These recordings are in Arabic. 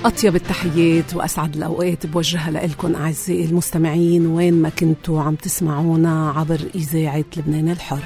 أطيب التحيات وأسعد الأوقات بوجهها لإلكم أعزائي المستمعين وين ما كنتوا عم تسمعونا عبر إذاعة لبنان الحر.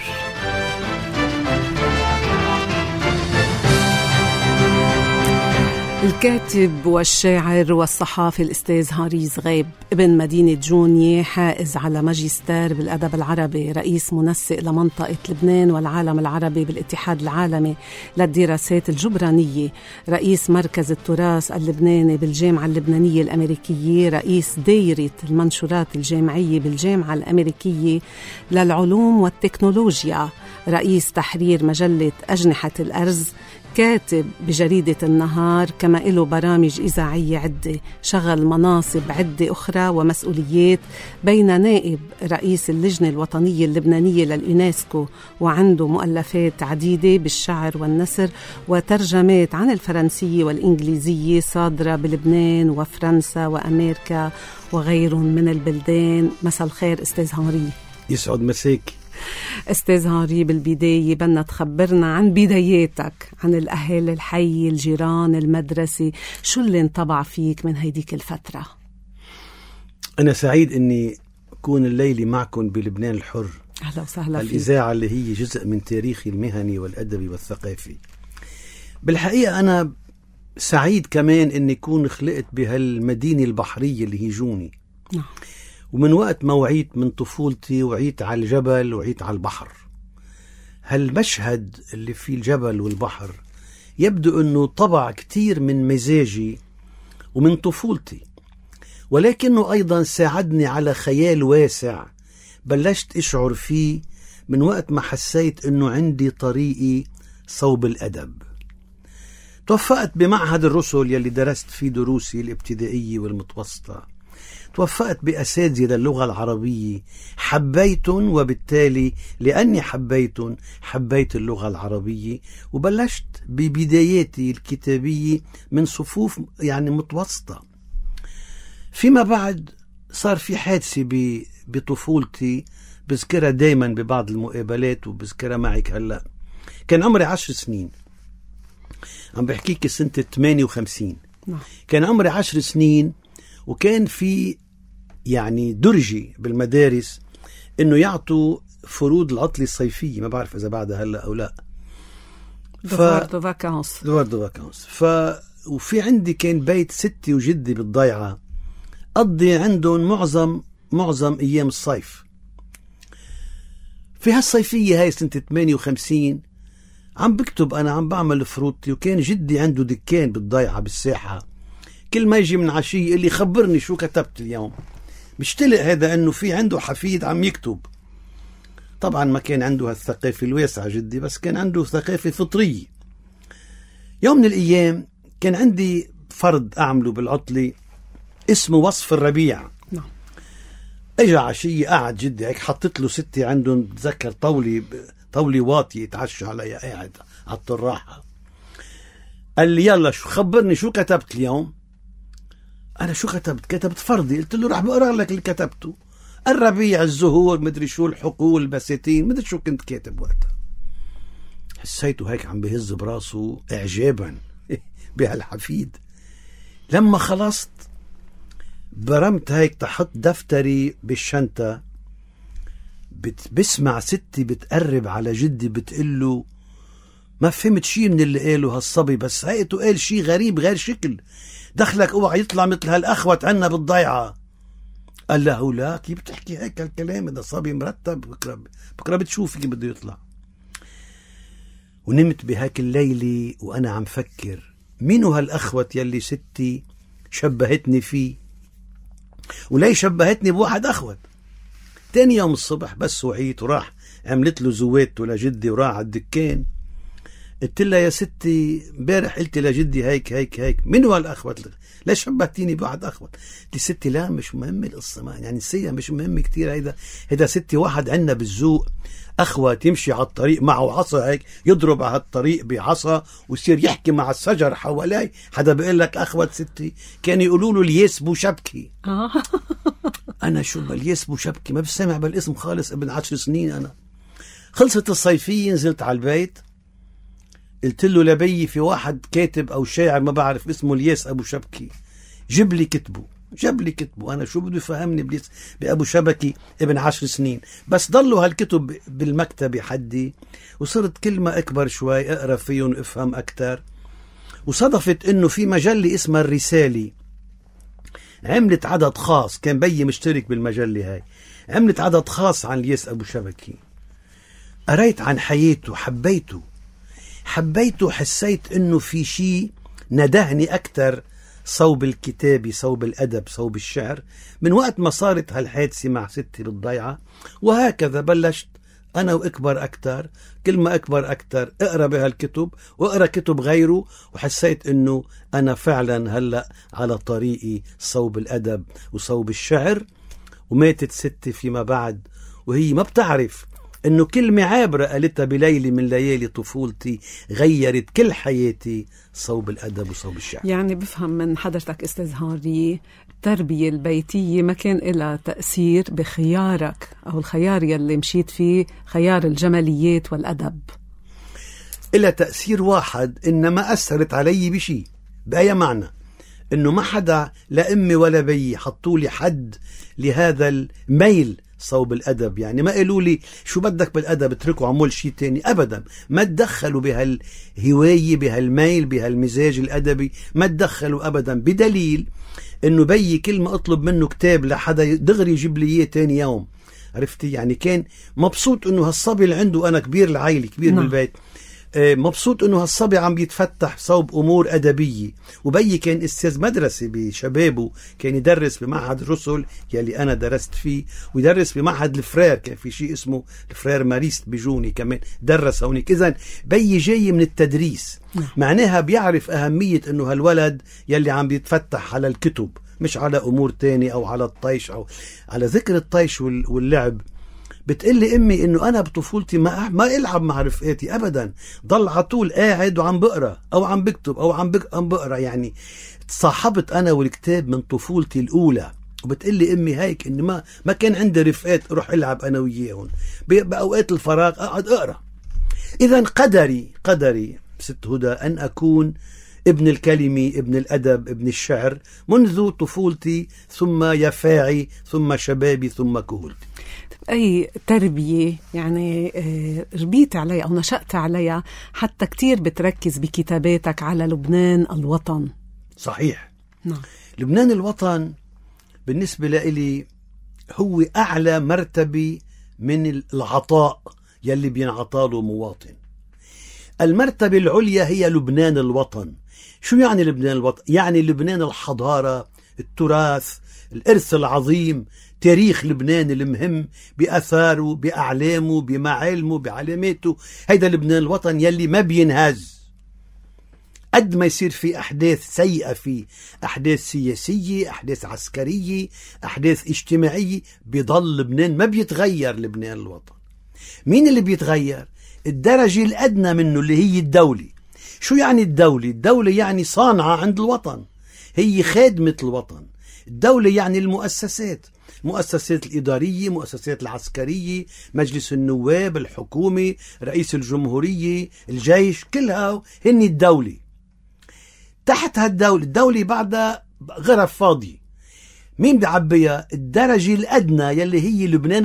الكاتب والشاعر والصحافي الأستاذ هاري زغيب ابن مدينة جونية، حائز على ماجستير بالأدب العربي، رئيس منسق لمنطقة لبنان والعالم العربي بالاتحاد العالمي للدراسات الجبرانية، رئيس مركز التراث اللبناني بالجامعة اللبنانية الأمريكية، رئيس دايرة المنشورات الجامعية بالجامعة الأمريكية للعلوم والتكنولوجيا، رئيس تحرير مجلة أجنحة الأرز، كاتب بجريدة النهار، كما له برامج إذاعية عدة، شغل مناصب عدة أخرى ومسؤوليات، بين نائب رئيس اللجنة الوطنية اللبنانية لليونسكو، وعنده مؤلفات عديدة بالشعر والنثر وترجمات عن الفرنسية والإنجليزية صادرة بلبنان وفرنسا وأمريكا وغيرهم من البلدان. مساء الخير أستاذ هاري. يسعد مساك أستاذ هاري. بالبداية بدنا تخبرنا عن بداياتك، عن الأهل، الحي، الجيران، المدرسة، شو اللي انطبع فيك من هيديك الفترة؟ أنا سعيد أني أكون الليلة معكم بلبنان الحر. أهلا وسهلا فيك. الإذاعة اللي هي جزء من تاريخي المهني والأدبي والثقافي. بالحقيقة أنا سعيد كمان أني أكون خلقت بهالمدينة البحرية اللي هي جوني. نعم. ومن وقت ما وعيت من طفولتي وعيت على الجبل وعيت على البحر. هالمشهد اللي فيه الجبل والبحر يبدو أنه طبع كتير من مزاجي ومن طفولتي، ولكنه أيضا ساعدني على خيال واسع بلشت أشعر فيه من وقت ما حسيت أنه عندي طريقي صوب الأدب. توفقت بمعهد الرسل يلي درست فيه دروسي الابتدائية والمتوسطة، توفقت بأساتذة اللغة العربية، حبيتهم، وبالتالي لأني حبيتهم حبيت اللغة العربية، وبلشت ببداياتي الكتابية من صفوف متوسطة. فيما بعد صار في حادثة بطفولتي بذكرها دايما ببعض المقابلات وبذكرها معك هلأ. كان عمري 10 سنين، عم بحكيك سنة 58. كان عمري 10 سنين، وكان في درجي بالمدارس انه يعطوا فروض العطلة الصيفية، ما بعرف اذا بعدها هلا او لا، دوار دو فاكانس. وفي عندي كان بيت ستي وجدي بالضيعة، قضي عندهم معظم ايام الصيف. في هالصيفية هاي سنة 58 عم بكتب، انا عم بعمل فروضتي، وكان جدي عنده دكان بالضيعة بالساحة. كل ما يجي من عشية يقول لي خبرني شو كتبت اليوم. مشتلق هذا انه في عنده حفيد عم يكتب. طبعا ما كان عنده هالثقافة الواسعة جدي، بس كان عنده ثقافة فطرية. يوم من الايام كان عندي فرد اعمله بالعطلة اسمه وصف الربيع. نعم. اجا عشية قاعد جدي هيك، حطت له ستي عندهم بتذكر طاولة واطية يتعشى عليها، قاعد على الطراحة. قال لي يلا شو خبرني شو كتبت اليوم. أنا شو كتبت فرضي. قلت له راح بقرأ لك اللي كتبته، الربيع، الزهور، مدري شو، الحقول، البساتين، مدري شو كنت كاتب وقتها. حسيته هيك عم بهز براسه إعجابا بهالحفيد. لما خلصت برمت هيك تحط دفتري بالشنطة، بسمع ستي بتقرب على جدي بتقله ما فهمت شي من اللي قاله هالصبي، بس هيئته قال شي غريب غير شكل، دخلك اوعى يطلع مثل هالأخوت عنا بالضيعة. قال له لا، كيف بتحكي هيك هالكلام؟ ده صبي مرتب، بكرة بتشوف كيف بده يطلع. ونمت بهاك الليلة وأنا عم فكر مينو هالأخوت يلي ستي شبهتني فيه، وليه شبهتني بواحد أخوت. تاني يوم الصبح بس وعيت وراح عملت له زويته لجدي وراح على الدكان. قلت لها يا ستي امبارح قلت لجدي هيك هيك هيك، من هو الأخوت؟ ليش شبهتيني بواحد أخوت؟ قلت ستي لا مش مهم القصة، ما نسيها، مش مهم كتير. هيدا ستي واحد عنا بالذوق أخوت يمشي على الطريق معه عصا هيك، يضرب على الطريق بعصا ويصير يحكي مع الشجر حوالي. حدا بيقول لك أخوت ستي؟ كان يقولوا له الياس بوشبكي. أنا شو بالياس بوشبكي؟ ما بسمع بالاسم خالص. ابن 10 سنين أنا. خلصت الصيفية نزلت على البيت، قلت له لبي في واحد كاتب أو شاعر ما بعرف اسمه الياس أبو شبكي، جيب لي كتبه. جاب لي كتبه. أنا شو بده يفهمني بأبو شبكي ابن 10 سنين؟ بس ضلوا هالكتب بالمكتبة حدي، وصرت كل ما أكبر شوي أقرأ فيهم أفهم أكتر. وصدفت إنه في مجلة اسمها الرسالة عملت عدد خاص، كان بيي مشترك بالمجلة هاي، عملت عدد خاص عن الياس أبو شبكي. قريت عن حياته، حبيته، حسيت إنه في شيء ندهني أكتر صوب الكتابة، صوب الأدب، صوب الشعر، من وقت ما صارت هالحادثة مع ستي بالضيعة. وهكذا بلشت أنا وأكبر أكتر، كل ما أكبر أكتر أقرأ بهالكتب وأقرأ كتب غيره، وحسيت أنه أنا فعلا هلأ على طريقي صوب الأدب وصوب الشعر. وماتت ستي فيما بعد وهي ما بتعرف أنه كلمة عابرة قالتها بليلة من ليالي طفولتي غيرت كل حياتي صوب الأدب وصوب الشعر. يعني بفهم من حضرتك أستاذ هاري التربية البيتية ما كان لها تأثير بخيارك أو الخيار يلي مشيت فيه، خيار الجماليات والأدب؟ إلها تأثير واحد، إنما أثرت علي بشي. بأي معنى؟ إنه ما حدا لا أمي ولا بي حطوا لي حد لهذا الميل صوب الأدب. يعني ما قالوا لي شو بدك بالأدب اتركوا عمول شي تاني، أبدا. ما تدخلوا بهالهواية، بهالميل، بهالمزاج الأدبي، ما تدخلوا أبدا. بدليل إنه بيي كل ما أطلب منه كتاب لحدا دغري يجيب لي إياه تاني يوم. عرفتي؟ يعني كان مبسوط إنه هالصبي اللي عنده، أنا كبير العائلة، كبير بالبيت، مبسوط انه هالصبي عم بيتفتح صوب امور ادبيه. وبيي كان استاذ مدرسه بشبابه، كان يدرس بمعهد الرسل يلي انا درست فيه، ويدرس بمعهد الفرير، كان في شيء اسمه الفرير ماريست بجوني كمان درس هونيك. اذا بيي جاي من التدريس، معناها بيعرف اهميه انه هالولد يلي عم بيتفتح على الكتب مش على امور تاني او على الطيش او على ذكر الطيش واللعب. بتقلي امي انه انا بطفولتي ما العب مع رفقاتي ابدا، ضل على طول قاعد وعم بقرا او عم بكتب او عم بقرا. يعني تصاحبت انا والكتاب من طفولتي الاولى. وبتقلي امي هيك انه ما كان عندي رفقات اروح العب انا وياهم، باوقات الفراغ اقعد اقرا. اذا قدري ست هدى ان اكون ابن الكلمة، ابن الأدب، ابن الشعر منذ طفولتي، ثم يفاعي، ثم شبابي، ثم كهولتي. أي تربية يعني ربيت عليها أو نشأت عليها حتى كتير بتركز بكتاباتك على لبنان الوطن؟ صحيح. نعم. لبنان الوطن بالنسبة لي هو أعلى مرتبة من العطاء يلي بينعطاله مواطن. المرتبة العليا هي لبنان الوطن. شو يعني لبنان الوطن؟ يعني لبنان الحضارة، التراث، الإرث العظيم، تاريخ لبنان المهم بأثاره، بأعلامه، بمعالمه، بعلاماته. هيدا لبنان الوطن يلي ما بينهز. قد ما يصير في أحداث سيئة، في أحداث سياسية، أحداث عسكرية، أحداث اجتماعية، بيضل لبنان ما بيتغير. لبنان الوطن مين اللي بيتغير؟ الدرجة الأدنى منه اللي هي الدولة. شو يعني الدولة؟ الدولة يعني صانعة عند الوطن، هي خادمة الوطن. الدولة يعني المؤسسات الإدارية، مؤسسات العسكرية، مجلس النواب، الحكومة، رئيس الجمهورية، الجيش، كلها هن الدولة. تحت الدولة بعدها غرف فاضية. مين بيعبيها؟ الدرجة الأدنى يلي هي لبنان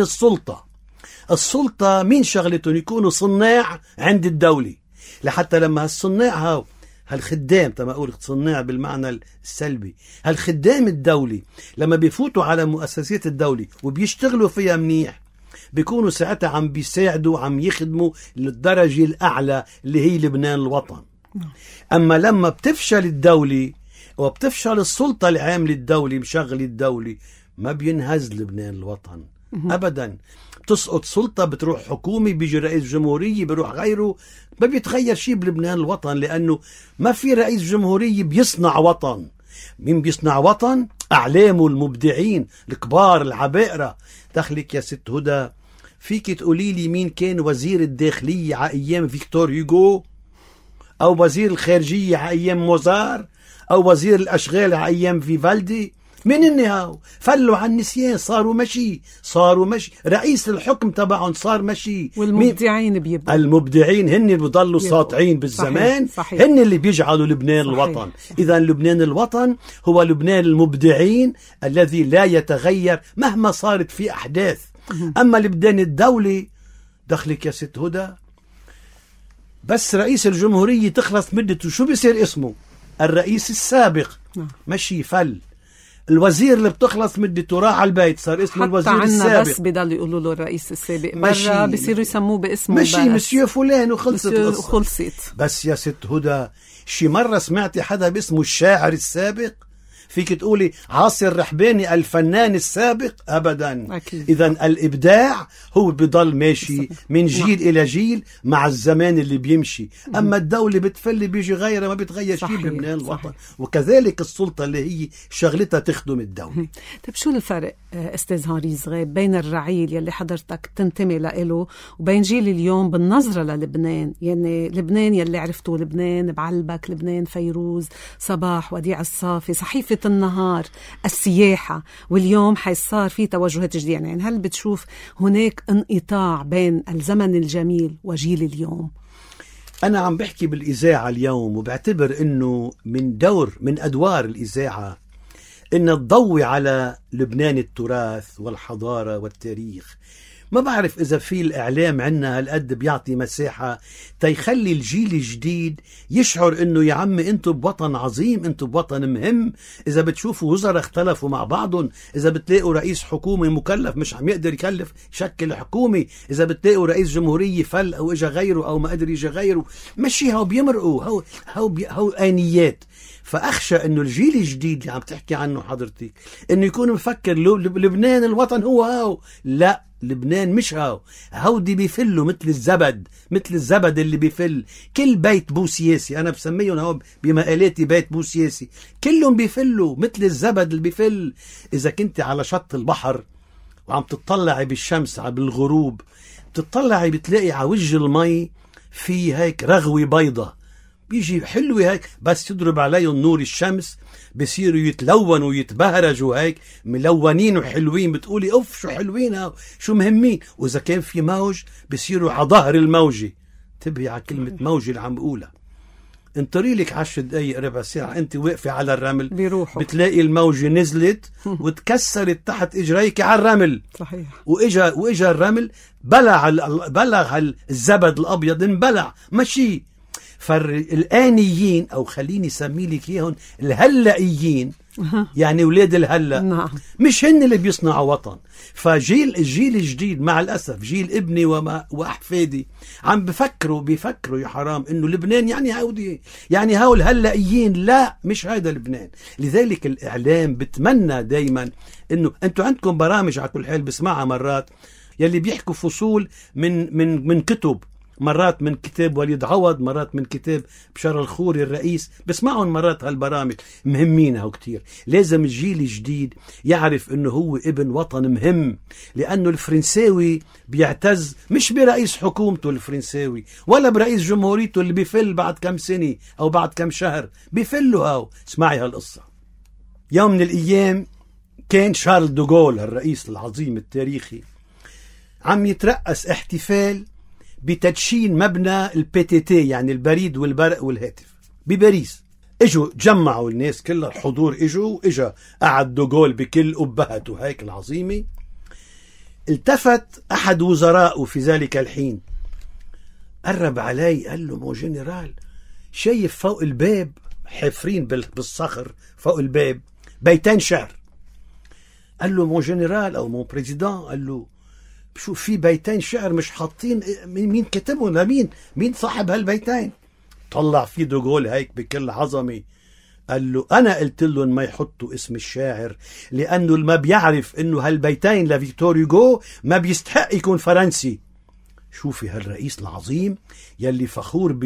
السلطة مين شغلتهم؟ يكونوا صناع عند الدولة، لحتى لما هالصناع هالخدام، تما أقول صناع بالمعنى السلبي، هالخدام الدولي لما بيفوتوا على مؤسسات الدولة وبيشتغلوا فيها منيح، بيكونوا ساعتها عم بيساعدوا، عم يخدموا للدرجة الأعلى اللي هي لبنان الوطن. أما لما بتفشل الدولة وبتفشل السلطة العامة للدولة مشغل الدولة، ما بينهز لبنان الوطن أبدا. بتسقط سلطة، بتروح حكومة، بيجي رئيس جمهورية، بيروح غيره، ما بيتغير شيء بلبنان الوطن، لأنه ما في رئيس جمهورية بيصنع وطن. مين بيصنع وطن؟ أعلامه، المبدعين الكبار، العبائرة. دخلك يا ست هدى، فيك تقولي لي مين كان وزير الداخلية على أيام فيكتور هيغو، أو وزير الخارجية على أيام موزار، أو وزير الأشغال على أيام فيفالدي؟ من النهاو فلوا عن النسيان، صاروا مشي رئيس الحكم تبعهم صار مشي. والمبدعين بيبقوا المبدعين هن اللي بيضلوا ساطعين بالزمان. صحيح. هن اللي بيجعلوا لبنان صحيح. الوطن. إذا لبنان الوطن هو لبنان المبدعين الذي لا يتغير مهما صارت في أحداث. أما لبنان الدولي دخلك يا ست هدى، بس رئيس الجمهورية تخلص مدته شو بيصير اسمه؟ الرئيس السابق. مشي فل. الوزير اللي بتخلص مدته راح على البيت صار اسمه الوزير السابق. بس بضل يقولوا له الرئيس السابق، برا بيصيروا يسموه باسمه مشي مسيو فلان وخلصت. بس يا ست هدى، شي مرة سمعتي حدا باسمه الشاعر السابق؟ فيك تقولي عاصي الرحباني الفنان السابق؟ أبدا. إذن الإبداع هو بضل ماشي من جيل إلى جيل مع الزمان اللي بيمشي. أما الدولة بتفل بيجي غيرها، ما بتغير شيء بلبنان الوطن. وكذلك السلطة اللي هي شغلتها تخدم الدولة. طيب شو الفرق أستاذ هاريز غيب بين الرعيل يلي حضرتك تنتمي له وبين جيل اليوم بالنظرة للبنان؟ يعني لبنان يلي عرفتوه، لبنان بعلبك، لبنان فيروز، صباح، وديع الصافي، صحيفة النهار، السياحة، واليوم حيصار في توجهات جديدة. يعني هل بتشوف هناك انقطاع بين الزمن الجميل وجيل اليوم؟ أنا عم بحكي بالإذاعة اليوم، وبعتبر أنه من أدوار الإذاعة أن تضوي على لبنان التراث والحضارة والتاريخ. ما بعرف إذا في الإعلام عنا هالقد بيعطي مساحة تيخلي الجيل الجديد يشعر إنه يا عم أنتوا بوطن عظيم، أنتوا بوطن مهم. إذا بتشوفوا وزراء اختلفوا مع بعضهم، إذا بتلاقوا رئيس حكومة مكلف مش عم يقدر يشكل حكومة، إذا بتلاقوا رئيس جمهورية فل أو إجا غيره أو ما قدر يجي غيره، مشي هاو بيمرقوا هاو آنيات. فأخشى أنه الجيل الجديد اللي عم تحكي عنه حضرتك أنه يكون مفكر لبنان الوطن هو هاو. لا، لبنان مش هودي بيفلوا مثل الزبد اللي بيفل. كل بيت بو سياسي، أنا بسميهم هاو بمقالاتي بيت بو سياسي، كلهم بيفلوا مثل الزبد اللي بيفل. إذا كنت على شط البحر وعم تطلعي بالشمس بالغروب، تطلعي بتلاقي على وجه المي في هيك رغوة بيضة، بيجي حلوة هيك، بس يضرب عليهم نور الشمس بيصيروا يتلونوا ويتبهرجوا هيك ملونين وحلوين. بتقولي اوف شو حلوين هاو، شو مهمين. واذا كان في موج بيصيروا على ظهر الموجة. انتبهي على كلمة موجة اللي عم بقولها. انطري لك 10 دقايق ربع ساعة انت واقفة على الرمل، بيروحوا بتلاقي الموجة نزلت وتكسرت تحت اجريك على الرمل. صحيح. واجا الرمل بلغ الزبد الابيض، انبلع مشي. فالآنيين أو خليني سمي لك إياهم الهلائيين، يعني ولاد الهلأ. نعم. مش هن اللي بيصنعوا وطن. الجيل الجديد مع الأسف، جيل ابني وأحفادي عم بيفكروا يا حرام إنه لبنان يعني هاو الهلائيين. لا، مش هذا لبنان. لذلك الإعلام بتمنى دايما إنه أنتوا عندكم برامج على كل حال بسمعها مرات يلي بيحكوا فصول من كتب، مرات من كتاب وليد عوض، مرات من كتاب بشار الخوري الرئيس، بسمعهم مرات هالبرامج مهمين هاو كتير. لازم الجيل الجديد يعرف انه هو ابن وطن مهم، لانه الفرنساوي بيعتز مش برئيس حكومته الفرنساوي ولا برئيس جمهوريته اللي بيفل بعد كم سنة او بعد كم شهر، بيفلوا هاو. اسمعي هالقصة. يوم من الايام كان شارل دوغول الرئيس العظيم التاريخي عم يترأس احتفال بتدشين مبنى البي، يعني البريد والبرق والهاتف بباريس. اجوا جمعوا الناس كلها، الحضور اجا قعد دوغول بكل أبهته هيك العظيمة. التفت أحد وزرائه في ذلك الحين، قرب علي قال له: مو جنرال، شايف فوق الباب حفرين بالصخر فوق الباب بيتين شعر. قال له: مو جنرال أو مو بريزيدان، قال له: شو في بيتين شعر مش حاطين مين كتبهم؟ مين صاحب هالبيتين؟ طلع في دوغول هيك بكل عظمة قال له: أنا قلت لهم ما يحطوا اسم الشاعر، لأنه ما بيعرف إنه هالبيتين لفيكتور هوغو ما بيستحق يكون فرنسي. شوفي هالرئيس العظيم يلي فخور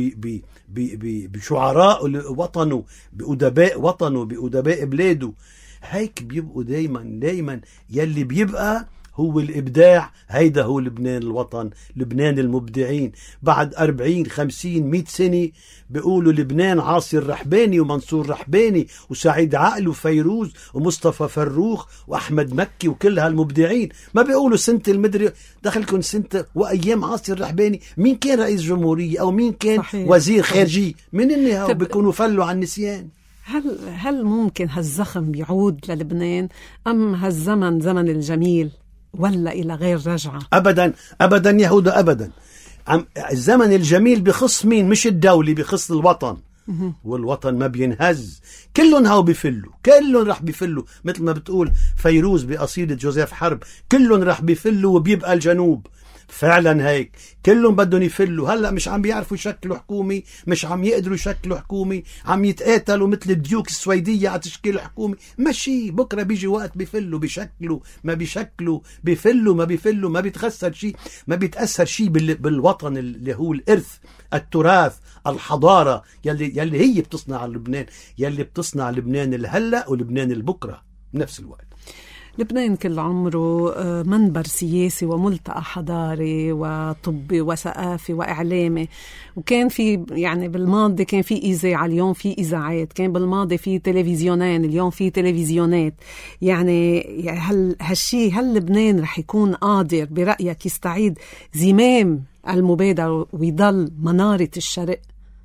بشعراء وطنه، بأدباء وطنه، بأدباء بلاده. هيك بيبقوا دايما يلي بيبقى هو الإبداع. هيدا هو لبنان الوطن، لبنان المبدعين. بعد 40 50 100 سنة بيقولوا لبنان عاصي الرحباني ومنصور رحباني وسعيد عقل وفيروز ومصطفى فروخ وأحمد مكي وكل هالمبدعين. ما بيقولوا سنة المدري دخلكم سنة وأيام عاصي الرحباني مين كان رئيس جمهورية أو مين كان صحيح. وزير خارجية. من إنها بيكونوا فلوا عن النسيان. هل ممكن هالزخم بيعود للبنان أم هالزمن زمن الجميل ولا إلى غير رجعة؟ أبدا أبدا يهودا أبدا. الزمن الجميل بخص مين؟ مش الدولة، بخص الوطن. والوطن ما بينهز. كلهم هاو بيفلوا، كلهم رح بيفلوا. مثل ما بتقول فيروز بقصيدة جوزيف حرب، كلهم رح بيفلوا وبيبقى الجنوب. فعلا هيك كلهم بدهم يفلوا. هلأ مش عم بيعرفوا يشكلوا حكومة، مش عم يقدروا يشكلوا حكومة، عم يتقاتلوا مثل الديوك السويدية على تشكيل حكومة. ماشي، بكرة بيجي وقت بيفلوا، بيشكلوا ما بيشكلوا، بيفلوا ما بيفلوا. ما بيتخسر شيء، ما بيتأثر شيء بالوطن اللي هو الإرث، التراث، الحضارة يلي هي بتصنع لبنان، يلي بتصنع لبنان الهلأ ولبنان البكرة بنفس الوقت. لبنان كل عمره منبر سياسي وملتقى حضاري وطبي وثقافي وإعلامي. وكان في يعني بالماضي كان في إذاعة، اليوم في إذاعات. كان بالماضي في تلفزيونين، اليوم في تلفزيونات. يعني هل لبنان رح يكون قادر برأيك يستعيد زمام المبادرة ويضل منارة الشرق؟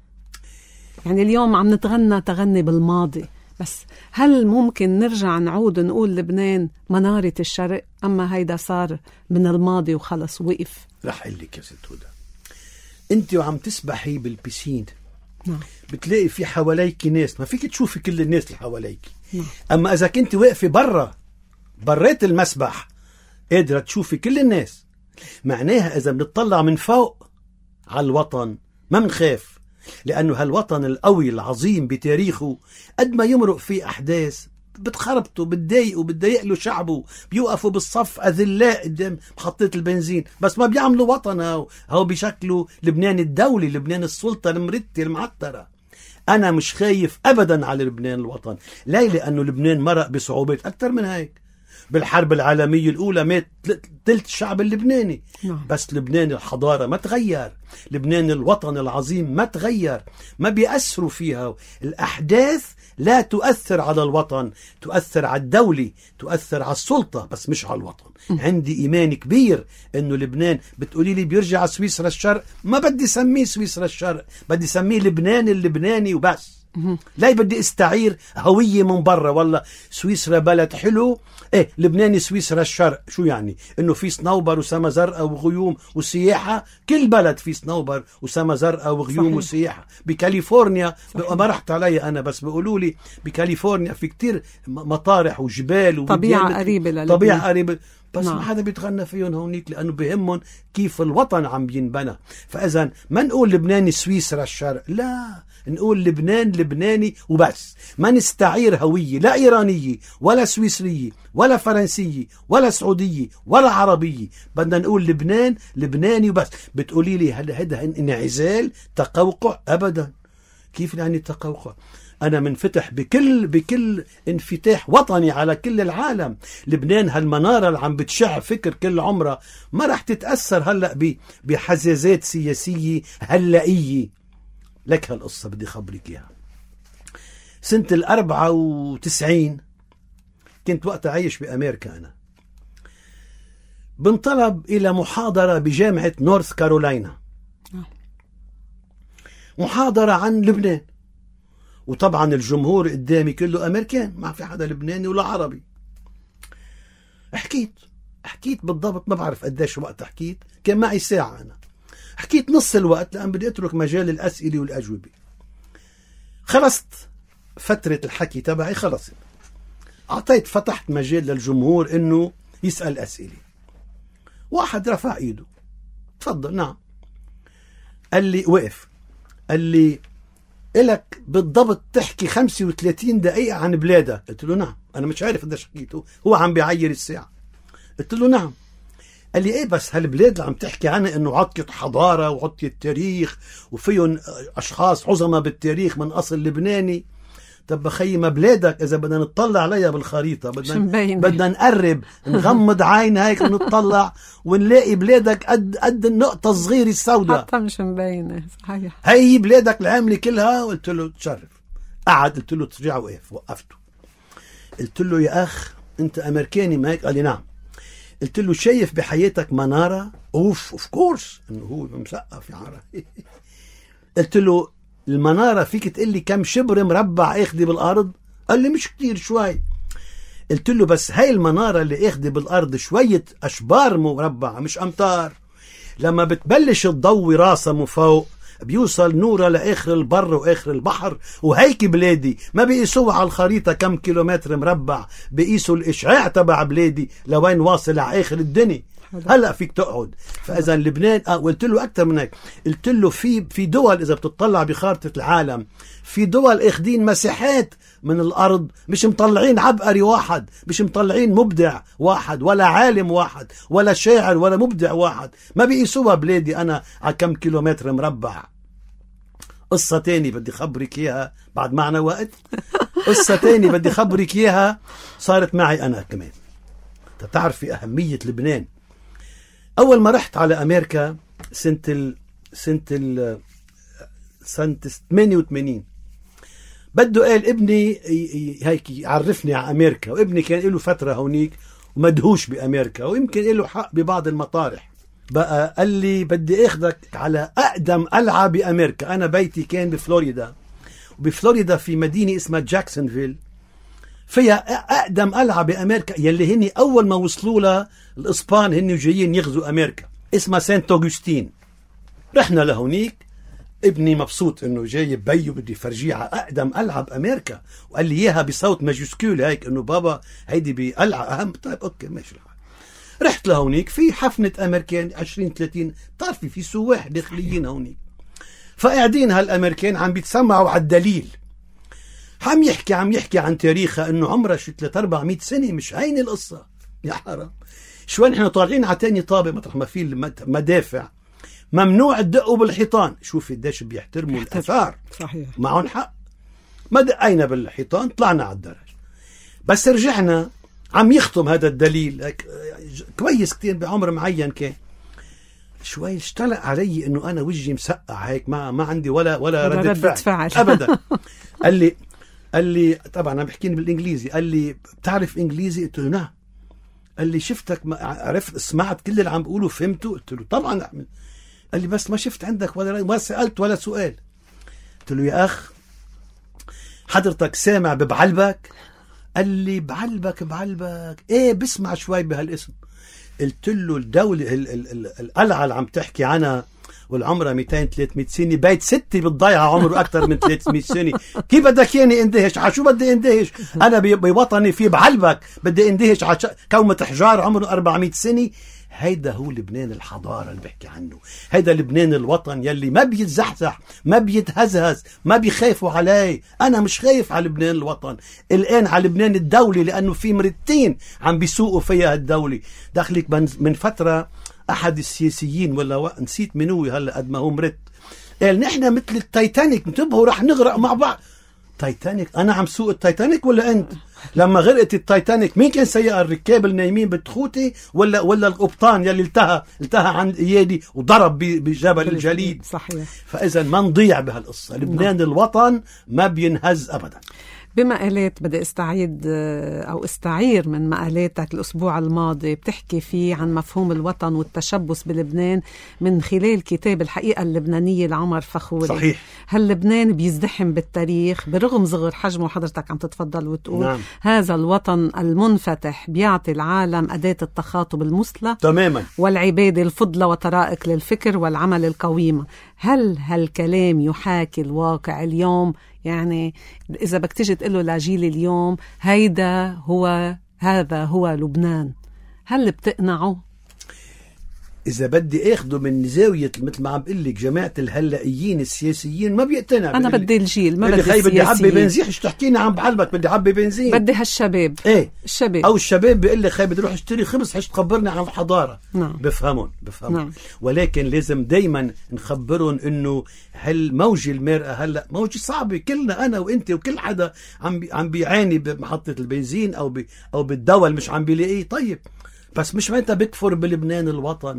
يعني اليوم عم نتغنى تغني بالماضي، بس هل ممكن نرجع نعود نقول لبنان منارة الشرق؟ أما هيدا صار من الماضي وخلص وقف. رح أقول لك يا ست هدى، أنت وعم تسبحي بالبسين نعم. بتلاقي في حواليك ناس، ما فيك تشوفي كل الناس اللي حواليك. نعم. أما إذا كنت واقفة برات المسبح قادرة تشوفي كل الناس. معناها إذا بنطلع من فوق على الوطن ما منخاف، لأنه هالوطن القوي العظيم بتاريخه قد ما يمرق فيه أحداث بتخربطه، بتضايق له شعبه، بيوقفوا بالصف أذلاء قدام محطة البنزين، بس ما بيعملوا وطن. هو بيشكلوا لبنان الدولي، لبنان السلطة المرتة المعترة. أنا مش خايف أبدا على لبنان الوطن. ليه؟ لأنه لبنان مرق بصعوبات أكثر من هيك. بالحرب العالمية الأولى مات ثلث الشعب اللبناني. بس لبنان الحضارة ما تغير، لبنان الوطن العظيم ما تغير، ما بيأثروا فيها. الأحداث لا تؤثر على الوطن، تؤثر على الدولة، تؤثر على السلطة، بس مش على الوطن. عندي إيمان كبير أنه لبنان، بتقولي لي بيرجع سويسرا الشرق، ما بدي سميه سويسرا الشرق، بدي سميه لبنان اللبناني وبس. لا بدي استعير هوية من برا. والله سويسرا بلد حلو، ايه لبناني سويسرا الشرق، شو يعني؟ انه في صنوبر وسما زرقاء وغيوم وسياحة؟ كل بلد في صنوبر وسما زرقاء وغيوم صحيح. وسياحة. بكاليفورنيا ما رحت علي انا، بس بيقولوا لي بكاليفورنيا في كتير مطارح وجبال طبيعة قريبة للبنان. طبيعة قريبة، بس ما حدا بيتغنى فيهم هونيك، لأنه بهمهم كيف الوطن عم ينبنى. فإذا ما نقول لبناني سويسرا الشرق، لا، نقول لبنان لبناني وبس. ما نستعير هوية لا إيرانية ولا سويسرية ولا فرنسية ولا سعودية ولا عربية، بدنا نقول لبنان لبناني وبس. بتقولي لي هذا انعزال تقوقع؟ أبدا. كيف يعني تقوقع؟ أنا منفتح بكل انفتاح وطني على كل العالم. لبنان هالمنارة اللي عم بتشع فكر كل عمرها ما رح تتأثر هلأ بحزازات سياسية هلائية. لك هالقصة بدي خبرك إياها. سنة 94 كنت وقت عايش بأمريكا. أنا بنطلب إلى محاضرة بجامعة نورث كارولاينا، محاضرة عن لبنان، وطبعا الجمهور قدامي كله أمريكان، ما في حدا لبناني ولا عربي. حكيت بالضبط، ما بعرف قديش وقت حكيت، كان معي ساعة. أنا حكيت نص الوقت لأن بدي أترك مجال الأسئلة والأجوبة. خلصت فترة الحكي تبعي، خلصت، فتحت مجال للجمهور إنه يسأل أسئلة. واحد رفع إيده، تفضل. نعم. قال لي، وقف، قال لي إلك بالضبط تحكي 35 دقيقة عن بلادك. قلت له نعم. أنا مش عارف قديش حكيته، هو عم بيعير الساعة. قلت له نعم. قال لي ايه بس هالبلاد اللي عم تحكي عنها انه عطية حضارة وعطية تاريخ وفيهم اشخاص عظماء بالتاريخ من اصل لبناني. طب بخي ما بلادك إذا بدنا نطلع عليها بالخريطة بدنا نقرب نغمض عين هيك ونطلع ونلاقي بلادك قد النقطة الصغيرة السوداء حتى مش مبينة. صحيح. هي بلادك العاملة كلها. قلت له تشرف. قعد قلت له ترجع وقفته. قلت له يا أخ أنت أمريكاني ما هيك؟ قال لي نعم. قلت له شايف بحياتك منارة؟ اوف كورس انه هو مسقف يا عربي. قلت له المنارة فيك تقول لي كم شبر مربع اخدي بالارض؟ قال لي مش كتير شوي. قلت له بس هاي المنارة اللي اخدي بالارض شوية اشبار مربعة مش امتار. لما بتبلش تضوي راسها من فوق بيوصل نورها لآخر البر وآخر البحر. وهيك بلادي ما بيقيسوها على الخريطة كم كيلومتر مربع، بيقيسوا الإشعاع تبع بلادي لوين واصل على آخر الدنيا. هلأ فيك تقعد. فإذا لبنان قلت له أكثر من هيك. قلت له في دول إذا بتطلع بخارطة العالم في دول اخدين مساحات من الأرض مش مطلعين عبقري واحد، مش مطلعين مبدع واحد ولا عالم واحد ولا شاعر ولا مبدع واحد. ما بيقيسوها بلادي أنا على كم كيلومتر مربع. قصة تاني بدي خبرك إياها بعد معنا وقت. قصة تاني بدي خبرك إياها صارت معي أنا كمان. تعرفي أهمية لبنان. أول ما رحت على أمريكا سنة 88 بده قال ابني هيك يعرفني على أمريكا، وابني كان له فترة هونيك ومدهوش بأمريكا ويمكن له حق ببعض المطارح. بقى قال لي بدي اخدك على أقدم قلعة بأمريكا. أنا بيتي كان بفلوريدا، وبفلوريدا في مدينة اسمها جاكسونفيل فيها أقدم قلعة بأمريكا يلي هني أول ما وصلوا لها الإسبان هني جايين يغزوا أمريكا اسمها سانت أوغسطين. رحنا لهونيك ابني مبسوط انه جاي بيو بدي فرجيه على اقدم قلعه بامريكا، وقال لي اياها بصوت ماجسكول هيك انه بابا هيدي بقلعه اهم. طيب اوكي ماشي. رحت لهونيك في حفنه امريكان 20-30 بتعرفي في سواح داخليين هونيك، فقاعدين هالامريكان عم بيتسمعوا على الدليل. عم يحكي عن تاريخها انه عمرها شي 300-400 سنه. مش هين القصه يا حرام. شوي نحن طالعين على تاني طابق مطرح ما في المدافع ممنوع تدقوا بالحيطان. شوف قديش بيحترموا الاثار. صحيح معهم حق. ما دقينا بالحيطان طلعنا على الدرج. بس رجعنا عم يختم هذا الدليل كويس كتير بعمر معين كان. شوي اشتلق علي انه انا وجهي مسقع هيك ما عندي ولا ردة فعل ابدا. قال لي طبعا عم بحكيني بالانجليزي. قال لي بتعرف انجليزي؟ قلت له نعم. قال لي شفتك عرفت سمعت كل اللي عم بقوله فهمته؟ قلت له طبعا. قال لي بس ما شفت عندك ولا سألت ولا سؤال. قلت له يا أخ حضرتك سامع ببعلبك؟ قال لي بعلبك ايه بسمع شوي بهالاسم. قلت له الدولة القلعة اللي عم تحكي عنها والعمرها 200-300 سنة بيت ستي بالضيعة عمره أكثر من 300 سنة. كيف بدك ياني اندهش؟ عشو بدي اندهش؟ أنا بوطني في بعلبك بدي اندهش على كومة حجار عمره 400 سنة. هيدا هو لبنان الحضارة اللي بحكي عنه. هيدا لبنان الوطن يلي ما بيتزحزح ما بيتهزهز ما بيخافوا عليه. أنا مش خايف على لبنان الوطن الآن، على لبنان الدولة، لأنه في مرتين عم بيسوقوا فيها الدولة. دخلك من فترة أحد السياسيين ولا نسيت منو هلا قد ما هو مرت قال نحن مثل التايتانيك انتبهوا رح نغرق مع بعض. تايتانيك؟ أنا عم سوق التايتانيك ولا أنت؟ لما غرقت التايتانيك مين كان سيئة؟ الركاب النايمين بالتخوتي ولا القبطان يلي التهى عن ايادي وضرب بجبل الجليد؟ صحيح. فإذا ما نضيع بهالقصة. لبنان الوطن ما بينهز أبدا. بمقالات بدي استعير من مقالاتك الأسبوع الماضي بتحكي فيه عن مفهوم الوطن والتشبث بلبنان من خلال كتاب الحقيقة اللبنانية لعمر فخوري. صحيح. هل لبنان بيزدحم بالتاريخ برغم صغر حجمه؟ حضرتك عم تتفضل وتقول نعم. هذا الوطن المنفتح بيعطي العالم أداة التخاطب المثلى تماما والعبادة الفضلى وطرائق للفكر والعمل القويمة. هل هالكلام يحاكي الواقع اليوم؟ يعني إذا بدك تيجي تقول له لجيل اليوم هذا هو لبنان، هل بتقنعه؟ إذا بدي أخده من زاوية مثل ما عم بقول لك جماعة الهلائيين السياسيين ما بيقتنع. أنا بدي الجيل، ما بدي السياسيين. بدي أعبي بنزين. شو تحكيني عم بعلمك بدي أعبي بنزين؟ بدي هالشباب. إيه الشباب أو الشباب بيقول لي خاي بدي أروح أشتري خبز حش تخبرني عن الحضارة. نعم. بفهمون. نعم. ولكن لازم دايما نخبرهم إنه هالموجة المرأة هلا موجة صعبة. كلنا أنا وإنت وكل حدا عم بيعاني بمحطة البنزين أو بالدواء مش عم بيلاقيه. طيب بس مش معناتها بكفر بلبنان الوطن.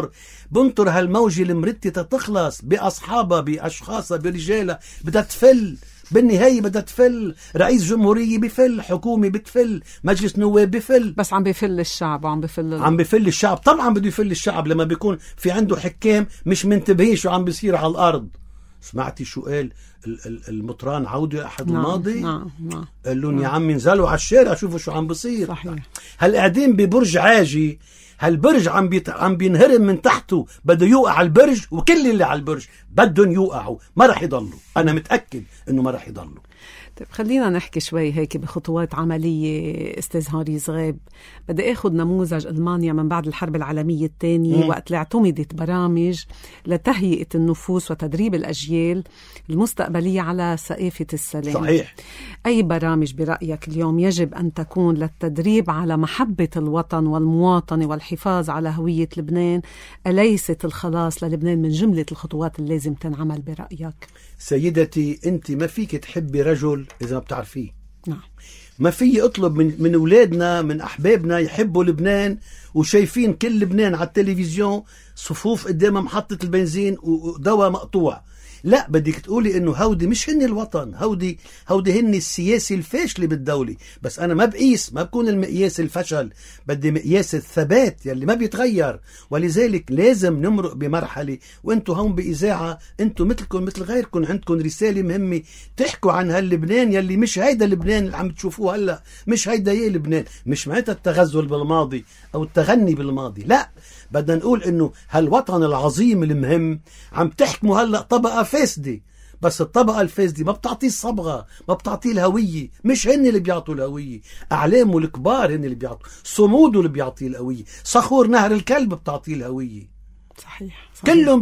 بنطر هالموجة المرتة تخلص بأصحابها بأشخاصها برجالها. بدها تفل بالنهاية، بدها تفل. رئيس جمهورية بفل، حكومة بتفل، مجلس نواب بفل. بس عم بفل الشعب وعم بفل عم بفل الشعب. طبعا بده يفل الشعب لما بيكون في عنده حكام مش منتبهين شو عم بيصير على الأرض. سمعتي شو قال المطران عودة أحد الماضي؟ نعم. قال لهم يا عم انزلوا على الشارع شوفوا شو عم بيصير. صحيح. هل قاعدين ببرج عاجي، هالبرج عم بينهرم من تحته، بده يوقع البرج وكل اللي على البرج بدهم يوقعوا. ما رح يضلوا، أنا متأكد إنه ما رح يضلوا. طيب خلينا نحكي شوي هيك بخطوات عملية. أستاذ هاريز غيب، بدي أخذ نموذج ألمانيا من بعد الحرب العالمية الثانية، وقت اللي اعتمدت برامج لتهيئة النفوس وتدريب الأجيال المستقبلية على ثقافة السلام. صحيح. أي برامج برأيك اليوم يجب أن تكون للتدريب على محبة الوطن والمواطنة والحفاظ على هوية لبنان، أليست الخلاص للبنان من جملة الخطوات اللي لازم تنعمل برأيك؟ سيدتي أنت ما فيك تحبي رجل إذا ما بتعرفيه. نعم. ما في اطلب من أولادنا من أحبابنا يحبوا لبنان وشايفين كل لبنان على التلفزيون صفوف قدام محطة البنزين ودواء مقطوع. لا، بدك تقولي انه هودي مش هن الوطن، هودي هن السياسي الفاشل بالدولة. بس انا ما بقيس، ما بكون المقياس الفشل، بدي مقياس الثبات يلي ما بيتغير. ولذلك لازم نمرق بمرحلة. وانتو هون بإذاعة انتو مثلكم مثل غيركم عندكم رسالة مهمة تحكوا عن هاللبنان يلي مش هيدا لبنان اللي عم تشوفوه هلا. مش هيدا يا لبنان. مش معناتها التغزل بالماضي او التغني بالماضي، لا، بدنا نقول انه هالوطن العظيم المهم عم تحكموا هلا طبقة فاسدة. بس الطبقة الفاسدة ما بتعطيه الصبغة، ما بتعطيه الهوية. مش هن اللي بيعطوا الهوية، أعلامه الكبار هن اللي بيعطوا، صموده اللي بيعطيه الهوية، صخور نهر الكلب بتعطيه الهوية. صحيح. كلهم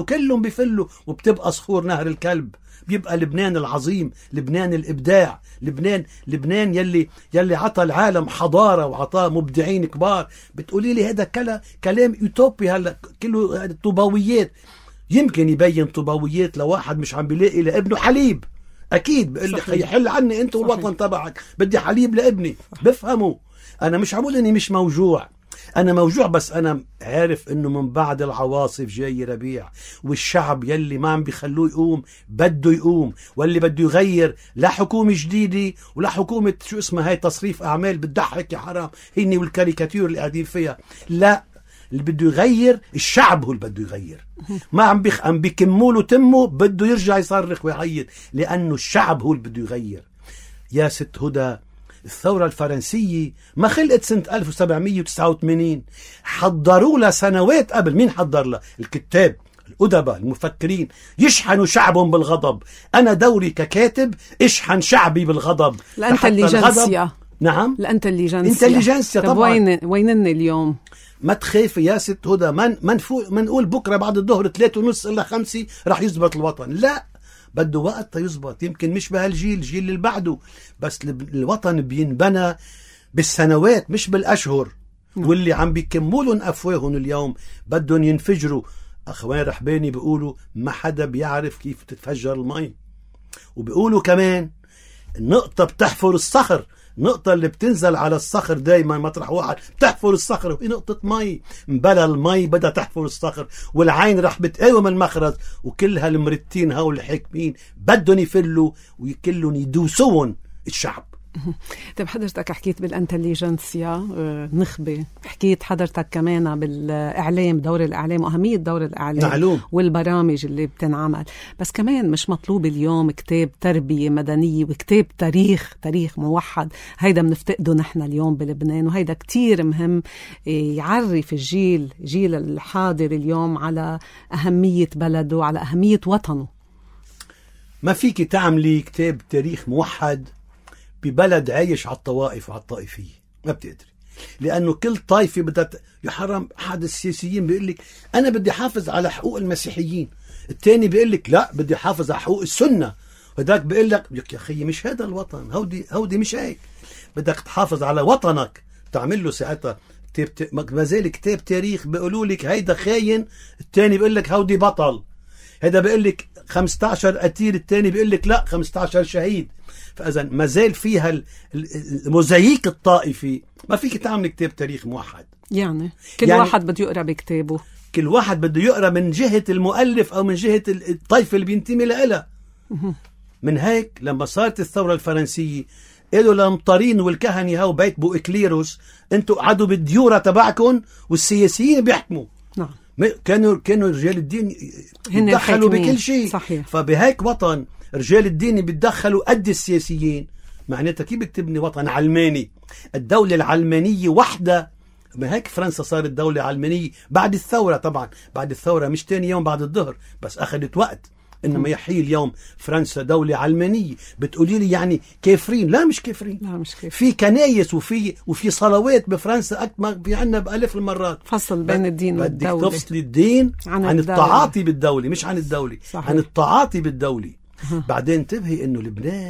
بيفلوا وبتبقى صخور نهر الكلب. بيبقى لبنان العظيم، لبنان الإبداع، لبنان يلي عطى العالم حضارة وعطاه مبدعين كبار. بتقولي لي هذا كلام يوتوبي هلا كله طوباويات. يمكن يبين طوباويات لواحد مش عم بيلاقي لابنه حليب. أكيد بقول لك يحل عني أنت والوطن تبعك، بدي حليب لابني. بفهموا. أنا مش عمول إني مش موجوع، أنا موجوع، بس أنا عارف إنه من بعد العواصف جاي ربيع. والشعب يلي ما عم بيخلوه يقوم بده يقوم، واللي بده يغير لا حكومة جديدة ولا حكومة شو اسمها هاي تصريف أعمال بتضحك يا حرام هني والكاريكاتير اللي قاعدين فيها. لا، اللي بده يغير الشعب هو اللي بده يغير. ما عم بيكموا له تمه، بده يرجع يصرخ ويعيط لأنه الشعب هو اللي بده يغير. يا ست هدى، الثورة الفرنسية ما خلقت سنة 1789، حضروا لها سنوات قبل. مين حضر لها؟ الكتاب، الأدباء، المفكرين، يشحنوا شعبهم بالغضب. أنا دوري ككاتب اشحن شعبي بالغضب. الانتليجنسيا. نعم، الانتليجنسيا طبعا. وينن اليوم؟ ما تخافي يا ست هدى، ما نقول بكرة بعد الظهر 3:30 إلا 5 رح يزبط الوطن. لا، بده وقت يزبط. يمكن مش بهالجيل، الجيل اللي بعده، بس الوطن بينبنى بالسنوات مش بالأشهر. واللي عم بيكملون أفواههم اليوم بدهم ينفجروا. أخوان رحباني بيقولوا ما حدا بيعرف كيف تتفجر المي. وبيقولوا كمان النقطة بتحفر الصخر. النقطة اللي بتنزل على الصخر دايما مطرح واحد بتحفر الصخر، وهي نقطة مي. مبلا المي بدها تحفر الصخر، والعين رح بتقاوم المخرج. وكل هالمرتين هول الحاكمين بدهم يفلوا وكلهم يدوسون الشعب. طيب حضرتك حكيت بالانتليجنسيا نخبة، حكيت حضرتك كمان بالإعلام، دور الإعلام وأهمية دور الإعلام معلوم. والبرامج اللي بتنعمل. بس كمان مش مطلوب اليوم كتاب تربية مدنية وكتاب تاريخ موحد. هيدا بنفتقده نحن اليوم بلبنان، وهيدا كتير مهم يعرف جيل الحاضر اليوم على أهمية بلده، على أهمية وطنه. ما فيك تعملي كتاب تاريخ موحد ببلد عايش على الطوائف وعلى الطائفية، ما بتقدري. لأنه كل طائفة بدها يحرم. أحد السياسيين بيقول لك أنا بدي حافظ على حقوق المسيحيين، الثاني بيقول لك لا بدي حافظ على حقوق السنة، وذاك بيقول لك يا أخي مش هذا الوطن، هودي مش هيك. بدك تحافظ على وطنك تعمل له ساعتها ما زال كتاب تاريخ بيقولوا لك هيدا خاين، الثاني بيقول لك هودي بطل، هذا بيقول لك 15 قتيل، الثاني بيقول لك لا 15 شهيد. فإذا ما زال فيها الموزاييك الطائفي، ما فيك تعمل كتاب تاريخ موحد. يعني كل واحد بده يقرأ بكتابه، كل واحد بده يقرأ من جهة المؤلف أو من جهة الطائفة اللي بينتمي لها. من هيك لما صارت الثورة الفرنسية قالوا للمطارين والكهنة هاو بيت بو إكليروس انتوا قعدوا بالديورة تبعكم والسياسيين بيحكموا. نعم. كانوا رجال الدين يتدخلوا بكل شيء. صحيح. فبهيك وطن رجال الدين بيتدخلوا قد السياسيين، معناتها كيف بدك تبني وطن علماني؟ الدولة العلمانية وحدة. بهيك فرنسا صارت دولة علمانية بعد الثورة. طبعا بعد الثورة مش تاني يوم بعد الظهر، بس أخذت وقت إنما يحيي اليوم فرنسا دولة علمانية. بتقولي لي يعني كافرين؟ لا مش كافرين، لا مش كافرين. في كنايس وفي صلوات بفرنسا أكثر ما في عنا بألف المرات. فصل بين الدين والدولة. بدك تفصل الدين عن التعاطي بالدولة، مش عن الدولة. صحيح. عن التعاطي بالدولة. بعدين انتبهي إنه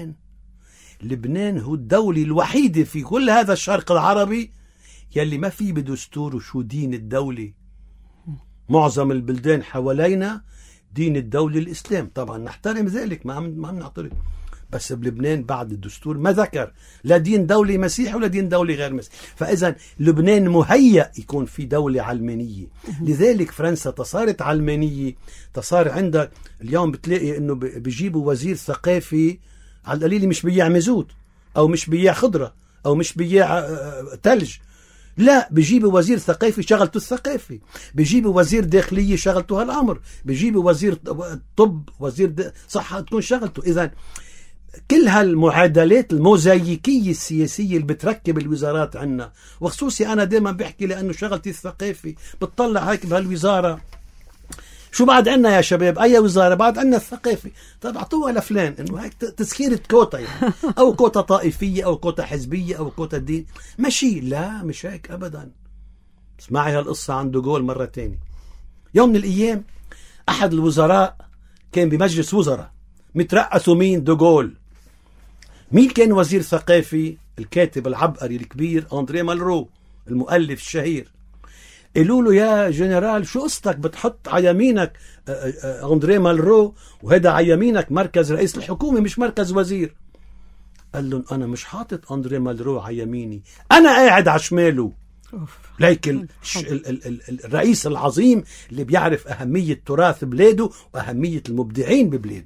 لبنان هو الدولة الوحيدة في كل هذا الشرق العربي يلي ما في بدستور وشو دين الدولة. معظم البلدان حوالينا دين الدولة الإسلام، طبعا نحترم ذلك، ما عم نعترض، بس بلبنان بعد الدستور ما ذكر لا دين دولة مسيحي ولا دين دولة غير مسيحي. فإذا لبنان مهيأ يكون في دولة علمانية. لذلك فرنسا تصارت علمانية، تصار عندك اليوم بتلاقي إنه بيجيبوا وزير ثقافي على القليل مش بياع مزود أو مش بياع خضرة أو مش بياع تلج، لا بيجيبوا وزير ثقافي شغلته الثقافي، بيجيبوا وزير داخلية شغلته هالأمر، بيجيبوا وزير طب، وزير صحة تكون شغلته. إذن كل هالمعادلات الموزايكية السياسية اللي بتركب الوزارات عنا، وخصوصي أنا دائما بحكي لأنه شغلتي الثقافي بتطلع هيك بهالوزارة شو بعد عنا يا شباب؟ أي وزارة بعد عنا الثقافي؟ طب أعطوها لفلان إنه هيك تسخيرة كوتا يعني. أو كوتا طائفية أو كوتا حزبية أو كوتا دين، ماشي. لا مش هيك أبدا. اسمعي هالقصة عن دوغول مرة تاني. يوم من الأيام أحد الوزراء كان بمجلس وزراء مترأسوا مين؟ دوغول. مين كان وزير ثقافي؟ الكاتب العبقري الكبير أندري مالرو المؤلف الشهير. قالوا له يا جنرال شو قصتك بتحط على يمينك أندري مالرو وهذا على يمينك مركز رئيس الحكومة مش مركز وزير؟ قال لهم أنا مش حاطط أندري مالرو على يميني، أنا قاعد على شماله. لكن الرئيس العظيم اللي بيعرف أهمية تراث بلاده وأهمية المبدعين ببلاده.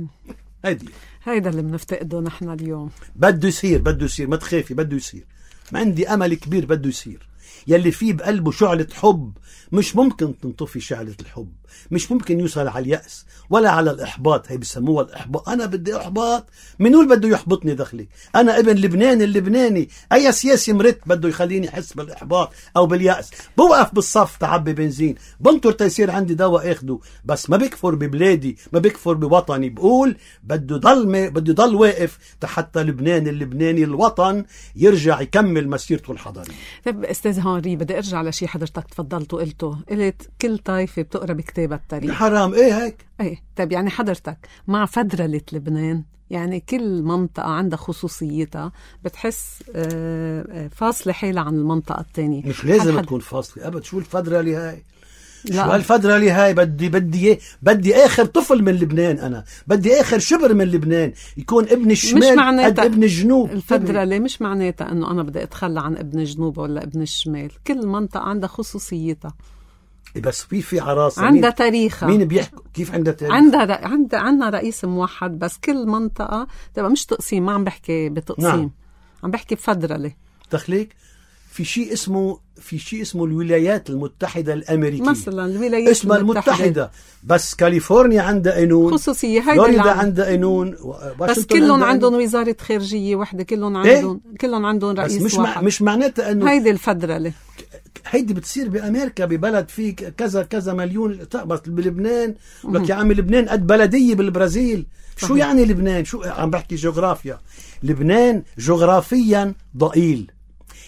هيدا اللي بنفتقده نحن اليوم. بده يصير ما تخافي، بده يصير. ما عندي أمل كبير بده يصير. يلي فيه بقلبه شعلة حب مش ممكن تنطفي شعلة الحب، مش ممكن يوصل على اليأس ولا على الإحباط. هي بسموها الإحباط. أنا بدي إحباط، منو اللي بده يحبطني دخلي؟ أنا ابن لبنان اللبناني، أي سياسي مرت بده يخليني أحس بالإحباط أو باليأس. بوقف بالصف تعبي بنزين، بنطر تيصير عندي دواء أخده، بس ما بكفر ببلادي، ما بكفر بوطني. بقول بده ضل واقف حتى لبنان اللبناني الوطن يرجع يكمل مسيرته الحضارية. طيب أستاذ هانري، بدي أرجع لشي حضرتك تفضلت وقلته، قلت كل طائفة بتقرأ بكتاب التاريخ. حرام إيه هيك؟ إيه. طيب يعني حضرتك مع فدرلة لبنان، يعني كل منطقة عندها خصوصيتها، بتحس فاصلة حيلة عن المنطقة الثانية. مش لازم تكون فاصلة أبد. شو الفدرلة هاي؟ شو هالفدرلة هاي؟ بدي آخر طفل من لبنان، أنا بدي آخر شبر من لبنان يكون ابن الشمال قد ابن الجنوب. الفدرلة مش معناتها أنه أنا بدي أتخلى عن ابن الجنوب ولا ابن الشمال. كل منطقة عندها خصوصيتها، بس في عراصة عندها تاريخها. مين بيحكوا كيف عندها تاريخ؟ عندنا رئيس موحد، بس كل منطقة تبقى مش تقسيم. ما عم بحكي بتقسيم. نعم. عم بحكي بفدرلة. تخليك في شيء اسمه الولايات المتحدة الأمريكية مثلا. الولايات اسمها المتحدة، بس كاليفورنيا عندها قانون خصوصية، فلوريدا عندها قانون، بس كلهم عندهم وزارة خارجية وحدة، كلهم عندهم رئيس واحد. مش معناتها انه هيدي الفدرلة. هيدي بتصير بأمريكا ببلد فيه كذا مليون. بس بلبنان لك يا عمي لبنان قد بلدية بالبرازيل. شو يعني لبنان؟ شو عم بحكي جغرافيا. لبنان جغرافيا ضئيل،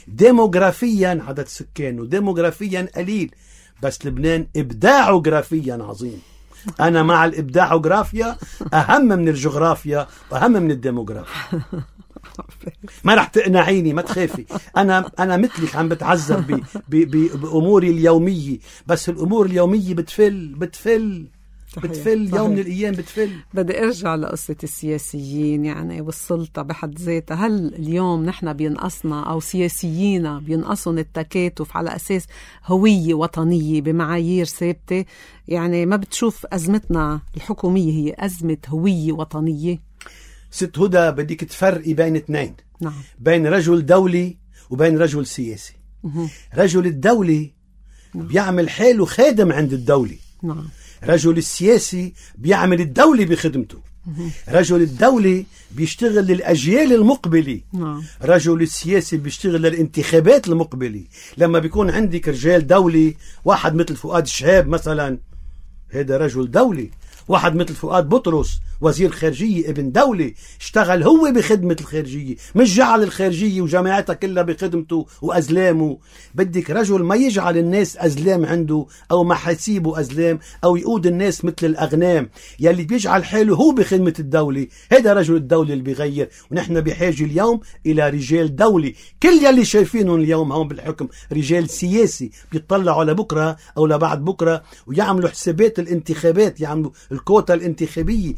ديموغرافيا عدد سكانه ديموغرافيا قليل، بس لبنان إبداعه جغرافيا عظيم. أنا مع الإبداع جغرافيا أهم من الجغرافيا وأهم من الديموغرافيا. ما رح تقنعيني، ما تخافي. أنا مثلك عم بتعذب بأموري اليومية، بس الأمور اليومية بتفل يوم من الأيام بتفل. بدي أرجع لقصة السياسيين يعني والسلطة بحد ذاتها. هل اليوم نحن بينقصنا أو سياسيين بينقصون التكاتف على أساس هوية وطنية بمعايير ثابتة؟ يعني ما بتشوف أزمتنا الحكومية هي أزمة هوية وطنية؟ ست هدى، بدك تفرقي بين اثنين. نعم. بين رجل دولي وبين رجل سياسي. رجل الدولي بيعمل حاله خادم عند الدولة. نعم. رجل السياسي بيعمل الدولة بخدمته. رجل الدولة بيشتغل للأجيال المقبلة. رجل السياسي بيشتغل للانتخابات المقبلة. لما بيكون عندك رجال دولة، واحد مثل فؤاد الشهاب مثلا، هذا رجل دولة. واحد مثل فؤاد بطرس وزير خارجية ابن دولة، اشتغل هو بخدمة الخارجية، مش جعل الخارجية وجماعتها كلها بخدمته وأزلامه. بدك رجل ما يجعل الناس أزلام عنده أو محاسيبه أزلام، أو يقود الناس مثل الأغنام. يلي بيجعل حاله هو بخدمة الدولة، هذا رجل الدولة اللي بيغير. ونحن بحاجة اليوم إلى رجال دولة. كل يلي شايفينهم اليوم هون بالحكم رجال سياسي بيطلعوا على بكرة أو لبعد بكرة ويعملوا حسابات الانتخابات، يعملوا الكوتا الانتخابية،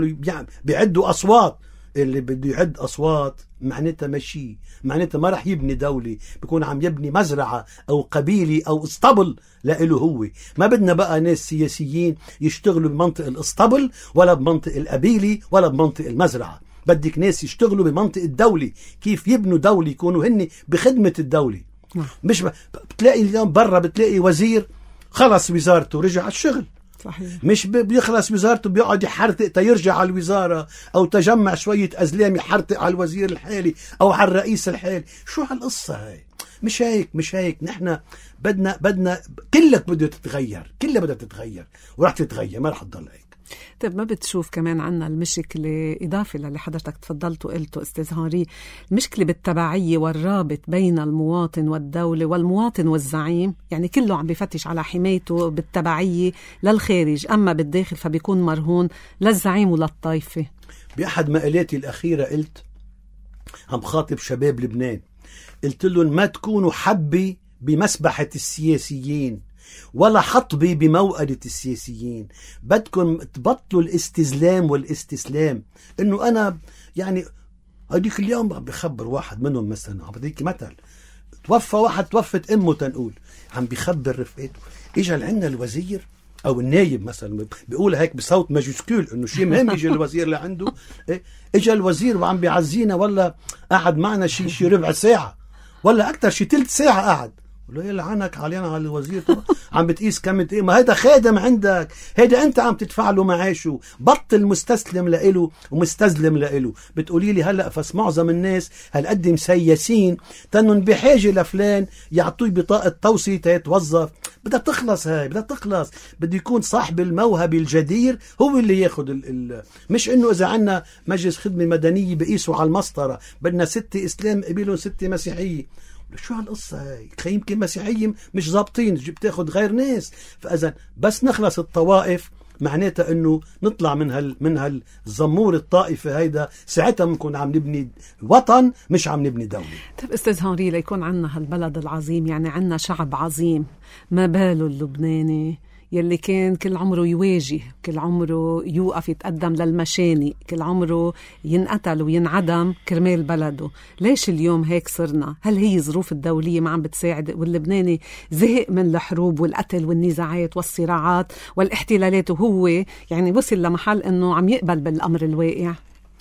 بيعدوا أصوات. اللي بده يعد أصوات معناتها ماشي، معناتها ما رح يبني دولة، بيكون عم يبني مزرعة أو قبيلة أو اسطبل لإله هو. ما بدنا بقى ناس سياسيين يشتغلوا بمنطق الاسطبل ولا بمنطق القبيلة ولا بمنطق المزرعة. بدك ناس يشتغلوا بمنطق الدولة، كيف يبنوا دولة يكونوا هن بخدمة الدولة. مش بتلاقي اليوم برا بتلاقي وزير خلص وزارته رجع على الشغل. صحيح. مش بيخلص وزارته بيقعد يحرتق تيرجع على الوزارة، أو تجمع شوية أزلام يحرتق على الوزير الحالي أو على الرئيس الحالي. شو هالقصة هاي؟ مش هيك. نحن بدنا كلك بده تتغير، كلها بدها تتغير ورح تتغير، ما رح تضل هيك. طيب ما بتشوف كمان عنا المشكلة إضافة للي حضرتك تفضلت وقلته أستاذ هنري، المشكلة بالتبعية والرابط بين المواطن والدولة والمواطن والزعيم؟ يعني كله عم بيفتش على حمايته بالتبعية للخارج، أما بالداخل فبيكون مرهون للزعيم وللطائفة. بأحد مقالاتي الأخيرة قلت، عم خاطب شباب لبنان، قلت لهم ما تكونوا حبي بمسبحة السياسيين ولا حطبي بموئدة السياسيين. بدكم تبطلوا الاستزلام والاستسلام. انه انا يعني هديك اليوم بخبر واحد منهم مثلا، عم بديك مثل، توفى واحد، توفت امه تنقول، عم بخبر رفقاته، اجى لعنا الوزير او النايب مثلا، بيقول هيك بصوت ماجسكول انه شيء مهم، يجي الوزير لعنده، اجى الوزير وعم بيعزينا، ولا قعد معنا شي ربع ساعة ولا اكثر، شي ثلث ساعة قعد. له يلعنك علينا على الوزير، عم بتقيس كم ايه؟ ما هيدا خادم عندك، هيدا انت عم تدفع له معاشه. بطل مستسلم لإله ومستزلم لإله. بتقولي لي هلا بس معظم الناس هالقد مسيسين تنن بحاجه لفلان يعطوه بطاقه توصيه تيتوظف. بدها تخلص هاي، بدها تخلص. بده يكون صاحب الموهبه الجدير هو اللي ياخذ مش انه اذا عنا مجلس خدمه مدنيه بقيسوا على المسطره، بدنا 6 اسلام قبيلهم 6 مسيحيه. شو هالقصة هاي؟ يمكن مسيحيين مش ضابطين، بتاخد غير ناس. فإذا بس نخلص الطوائف معناتها انه نطلع من هالزمور الطائفة هيدا، ساعتها بنكون عم نبني وطن مش عم نبني دولة. طيب استاذ هنري، ليكون عنا هالبلد العظيم، يعني عنا شعب عظيم، ما باله اللبناني يلي كان كل عمره يواجه، كل عمره يوقف يتقدم للمشاني، كل عمره ينقتل وينعدم كرمال بلده. ليش اليوم هيك صرنا؟ هل هي ظروف الدولية ما عم بتساعد واللبناني زهق من الحروب والقتل والنزاعات والصراعات والاحتلالات، وهو يعني وصل لمحل انه عم يقبل بالامر الواقع؟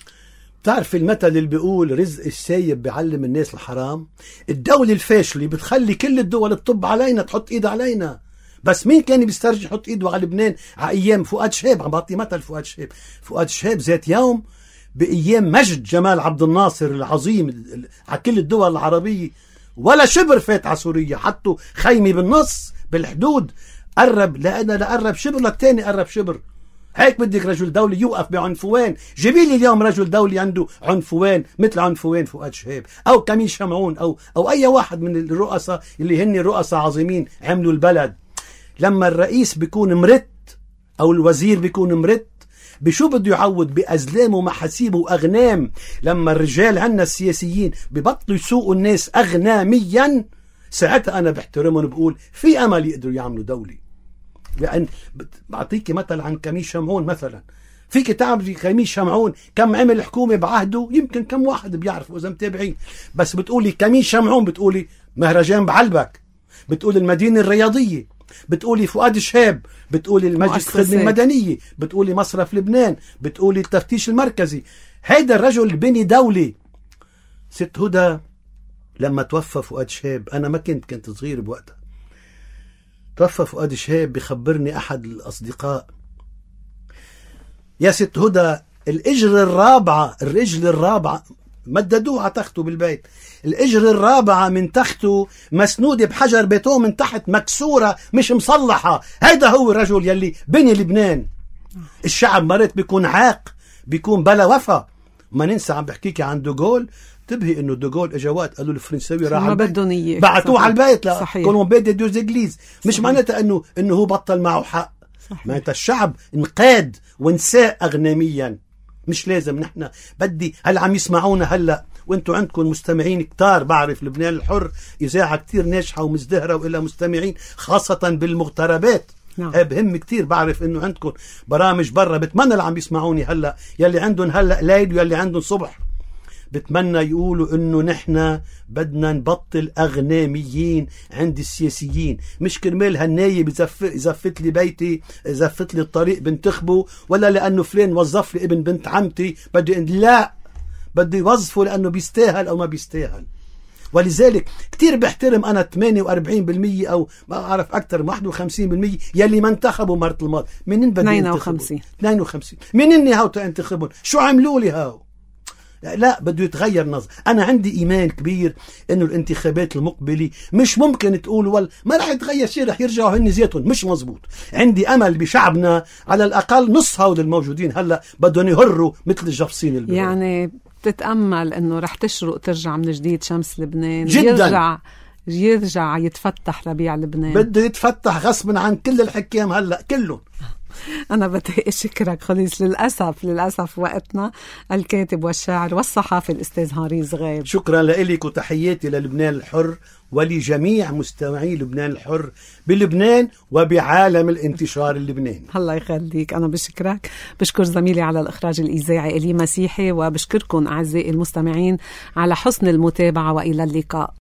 بتعرف المثل اللي بيقول رزق السايب بيعلم الناس الحرام؟ الدولة الفاشلة بتخلي كل الدول تطب علينا، تحط ايد علينا. بس مين كان بيسترجي يحط ايده على لبنان على ايام فؤاد شهاب؟ عم بعطي مثل فؤاد شهاب ذات يوم بايام مجد جمال عبد الناصر العظيم على كل الدول العربية، ولا شبر فات على سوريا، حطوا خيمة بالنص بالحدود، قرب لأنا لقرب شبر للتاني قرب شبر. هيك بدك رجل دولي يوقف بعنفوان. جيبي لي اليوم رجل دولي عنده عنفوان مثل عنفوان فؤاد شهاب أو كميل شمعون أو أي واحد من الرؤساء اللي هن رؤساء عظيمين عملوا البلد. لما الرئيس بيكون مرت أو الوزير بيكون مرت، بشو بده يعوض؟ بأزلام ومحاسيب وأغنام. لما الرجال عنا السياسيين ببطلوا يسوقوا الناس أغناميا، ساعتها أنا بحترمهم وبقول في أمل يقدروا يعملوا دولة. لأن بعطيكي مثل عن كميل شمعون مثلا. فيك تعرفي كميل شمعون كم عمل حكومة بعهده؟ يمكن كم واحد بيعرفوا إذا متابعين. بس بتقولي كميل شمعون، بتقولي مهرجان بعلبك، بتقولي المدينة الرياضية، بتقولي فؤاد شهاب، بتقولي المجلس الخدمة المدنية، بتقولي مصرف لبنان، بتقولي التفتيش المركزي. هيدا الرجل بني دولة. ست هدى لما توفى فؤاد شهاب، أنا ما كنت صغير بوقتها، توفى فؤاد شهاب، بخبرني أحد الأصدقاء: يا ست هدى الرجل الرابعة مددوه على تخته بالبيت، الإجر الرابعة من تخته مسنودة بحجر بيتون من تحت مكسورة مش مصلحة. هيدا هو الرجل يلي بني لبنان. الشعب مرات بيكون عاق، بيكون بلا وفا. ما ننسى عم بحكيك عن دوغول، انتبهي انه دوغول اجا وقت قالوا الفرنساوي راح ما بدهم اياه، بعتوه على البيت كلهم بيت دوز انجليز. مش معناتها انه هو بطل معه حق، معناتها الشعب انقاد وانساء اغناميا. مش لازم نحن بدي هلا عم يسمعونا هلا وانتم عندكم مستمعين كتار. بعرف لبنان الحر اذاعه كتير ناجحه ومزدهره والى مستمعين خاصه بالمغتربات. بهم كتير. بعرف انه عندكم برامج برا، بتمنى اللي عم يسمعوني هلا يلي عندهم هلا ليل ويلي عندهم صبح، بتمنى يقولوا انه نحن بدنا نبطل اغناميين عند السياسيين. مش كرمال هالنايب زفت لي بيتي، زفت لي الطريق بنتخبه، ولا لانه فلان وظف لي ابن بنت عمتي لا، بده يوظفه لانه بيستاهل او ما بيستاهل. ولذلك كتير بحترم انا 48% او ما اعرف اكثر من 51% يلي ما انتخبوا مرة الماضي. منين بدي 52 منين هاو تنتخبون؟ شو عملوا لي هاو؟ لا، بده يتغير نظر. أنا عندي إيمان كبير إنه الانتخابات المقبلة مش ممكن تقول ما رح يتغير شيء، رح يرجعوا هن زيتهم. مش مزبوط. عندي أمل بشعبنا، على الأقل نص هؤلاء الموجودين هلأ بدهم يهروا مثل الجفصين البلد. يعني بتتأمل إنه رح ترجع من جديد شمس لبنان جدا. يرجع يتفتح ربيع لبنان. بده يتفتح غصبا عن كل الحكام هلأ كلهم. أنا بدي أشكرك خليص. للأسف وقتنا. الكاتب والشاعر والصحافي الأستاذ هاريز غيب، شكرا لك وتحياتي للبنان الحر ولجميع مستمعي لبنان الحر بلبنان وبعالم الانتشار اللبناني. الله يخليك. أنا بشكرك، بشكر زميلي على الإخراج الإذاعي إلي مسيحي، وبشكركم أعزائي المستمعين على حسن المتابعة، وإلى اللقاء.